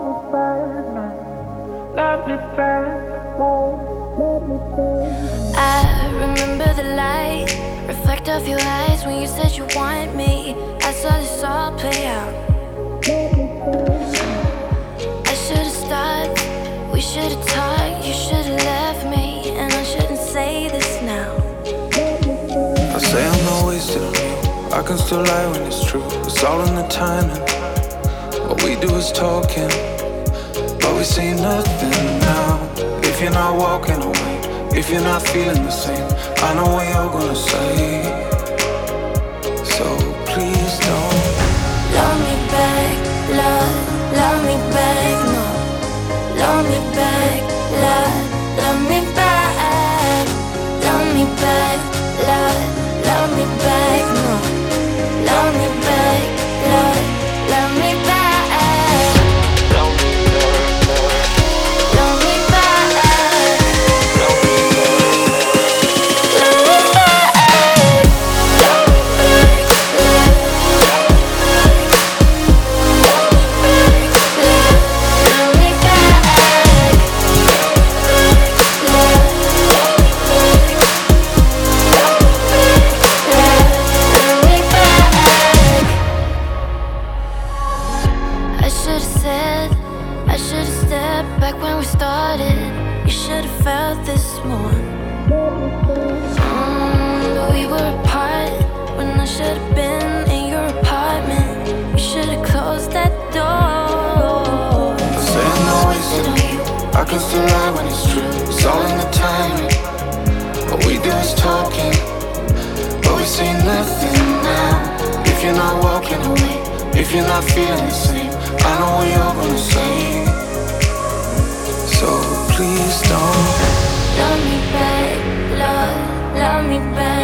I remember the light reflect off your eyes when you said you want me. I saw this all play out. I should've stopped, we should've talked. You should've left me, and I shouldn't say this now. I say I'm not wasted on you, I can still lie when it's true. It's all in the timing. What we do is talking, but we say nothing now. If you're not walking away, if you're not feeling the same, I know what you're gonna say. So please don't love me back, love me back, no. Love me back, love me back. Love me back, love me back, no. Love me back, love me back. I should've stepped back when we started. You should've felt this more. But we were apart when I should've been in your apartment. You should've closed that door. I say I'm not wasted on you, I can still lie when it's true. It's all in the timing. What we do is talking, but we say nothing now. If you're not walking away, if you're not feeling the same, I know what you're gonna say. So please don't love me back, love me back.